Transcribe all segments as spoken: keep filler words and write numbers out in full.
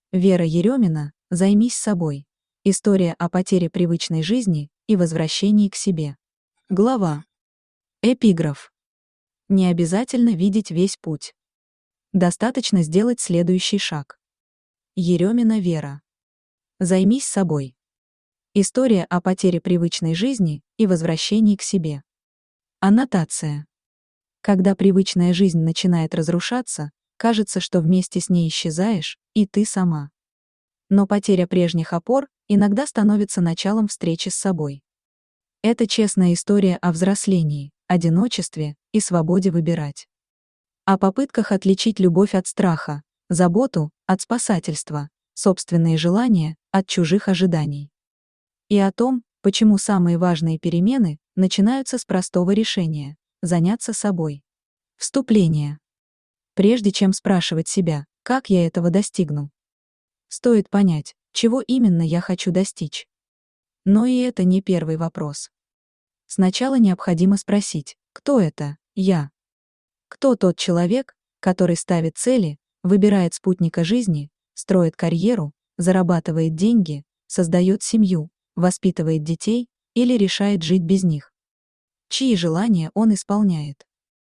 Вера Еремина «Займись собой». История о потере привычной жизни и возвращении к себе. Глава. Эпиграф. Не обязательно видеть весь путь. Достаточно сделать следующий шаг. Еремина Вера. Займись собой. История о потере привычной жизни и возвращении к себе. Аннотация. Когда привычная жизнь начинает разрушаться, кажется, что вместе с ней исчезаешь и ты сама. Но потеря прежних опор иногда становится началом встречи с собой. Это честная история о взрослении, одиночестве и свободе выбирать. О попытках отличить любовь от страха, заботу от спасательства, собственные желания от чужих ожиданий. И о том, почему самые важные перемены начинаются с простого решения – заняться собой. Вступление. Прежде чем спрашивать себя, как я этого достигну, стоит понять, чего именно я хочу достичь. Но и это не первый вопрос. Сначала необходимо спросить, кто это я? Кто тот человек, который ставит цели, выбирает спутника жизни, строит карьеру, зарабатывает деньги, создает семью, воспитывает детей или решает жить без них? Чьи желания он исполняет?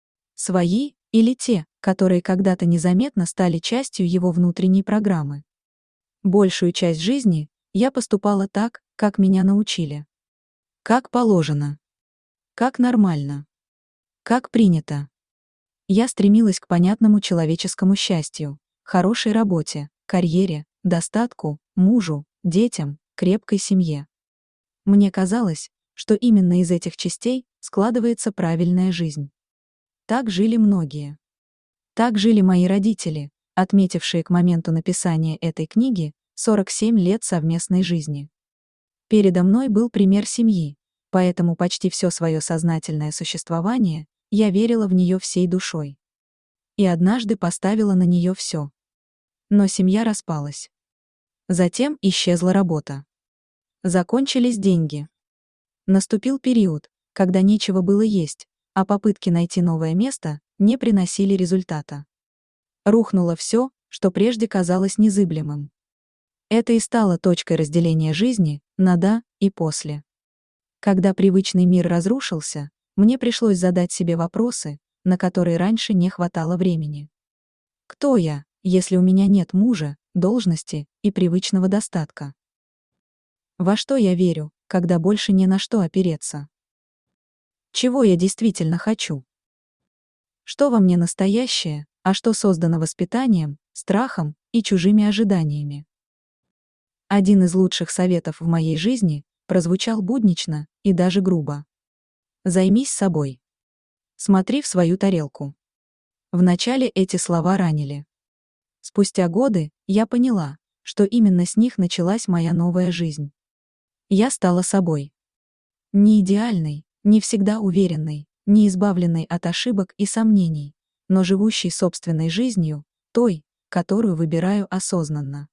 Свои или те, которые когда-то незаметно стали частью его внутренней программы? Большую часть жизни я поступала так, как меня научили. Как положено. Как нормально. Как принято. Я стремилась к понятному человеческому счастью, хорошей работе, карьере, достатку, мужу, детям, крепкой семье. Мне казалось, что именно из этих частей складывается правильная жизнь. Так жили многие. Так жили мои родители, отметившие к моменту написания этой книги сорок семь лет совместной жизни. Передо мной был пример семьи, поэтому почти все свое сознательное существование я верила в нее всей душой. И однажды поставила на нее все. Но семья распалась. Затем исчезла работа. Закончились деньги. Наступил период, когда нечего было есть, а попытки найти новое место не приносили результата. Рухнуло все, что прежде казалось незыблемым. Это и стало точкой разделения жизни на «до» и «после». Когда привычный мир разрушился, мне пришлось задать себе вопросы, на которые раньше не хватало времени. Кто я, если у меня нет мужа, должности и привычного достатка? Во что я верю, когда больше не на что опереться? Чего я действительно хочу? Что во мне настоящее, а что создано воспитанием, страхом и чужими ожиданиями? Один из лучших советов в моей жизни прозвучал буднично и даже грубо. Займись собой. Смотри в свою тарелку. Вначале эти слова ранили. Спустя годы я поняла, что именно с них началась моя новая жизнь. Я стала собой. Не идеальной, не всегда уверенной, не избавленной от ошибок и сомнений, но живущей собственной жизнью, той, которую выбираю осознанно.